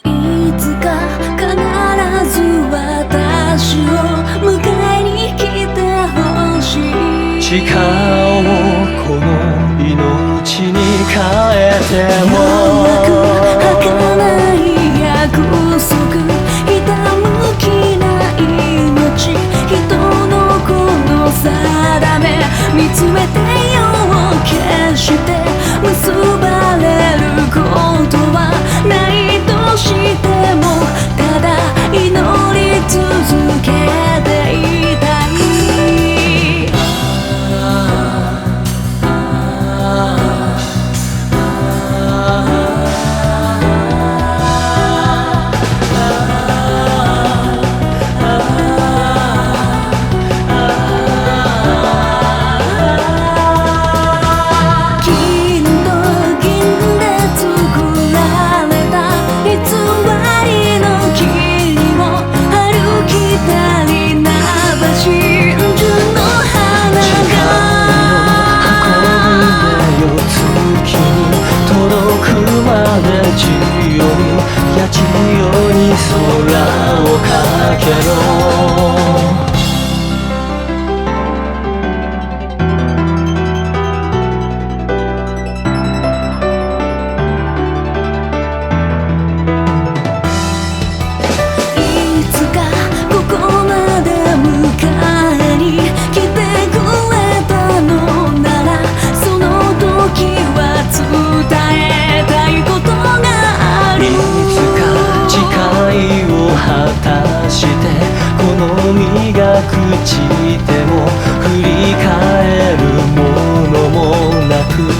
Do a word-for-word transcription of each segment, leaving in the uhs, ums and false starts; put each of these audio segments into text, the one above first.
いつか必ず私を迎えに来てほしい。 誓おうこの命に変えても弱く儚い約束、ひたむきな命、人のこの定め見つめて夜を決して結ばれることはないとしても、ただ祈り続けていたい。 八千代に空をかけろ。 いつかここまで迎えに来てくれたのなら、その時は伝えたいことがある。 いつか誓いを果たして、この身が朽ちても振り返るものもなく、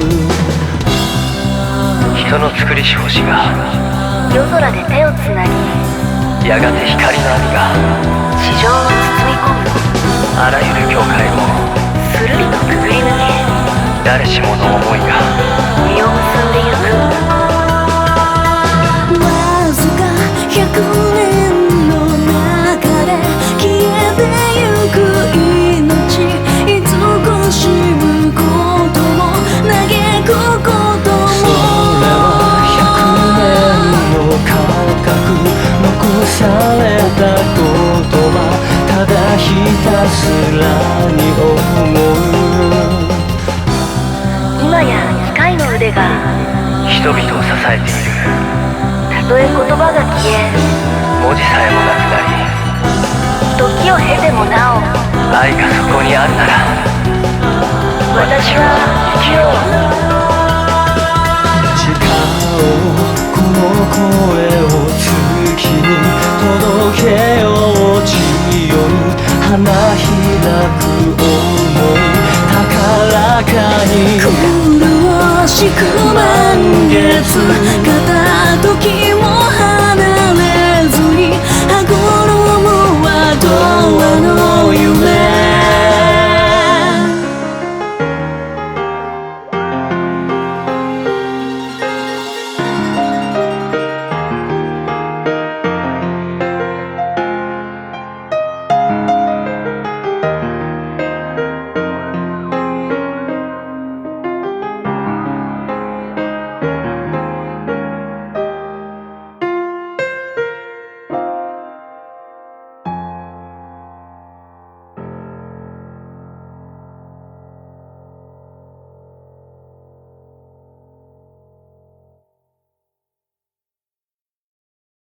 人の作りし星が夜空で手をつなぎ、 やがて光の網が地上を包み込む。 あらゆる境界をするりとくぐり抜け、 誰しもの思いが実を結んでゆく。 わずか百年の中で消えてゆく命、慈しむことも嘆くことも、 それは百年の感覚、残された言葉、ただひたすらに思う。 今や機械の腕が人々を支えている。 たとえ言葉が消え、 文字さえもなくなり、 時を経てもなお、 愛がそこにあるなら、 私は生きよう。 誓おうこの声を月に届けよう。地よに花開く想い、高らかに苦しく満月